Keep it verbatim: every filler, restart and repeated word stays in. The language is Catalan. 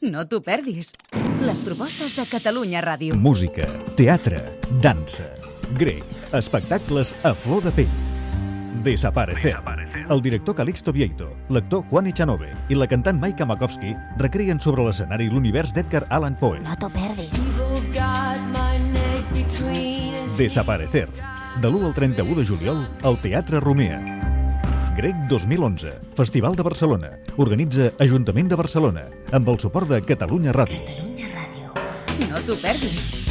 No t'ho perdis. Les propostes de Catalunya Ràdio. Música, teatre, dansa, grec, espectacles a flor de pell. Desaparecer. El director Calixto Vieito, l'actor Juan Echanove i la cantant Maika Makovsky recreen sobre l'escenari l'univers d'Edgar Allan Poe. No t'ho perdis. Desaparecer. De l'u al trenta-u de juliol al Teatre Romea. Grec dos mil onze, Festival de Barcelona. Organitza Ajuntament de Barcelona, amb el suport de Catalunya Ràdio. Catalunya Ràdio. No t'ho perdis.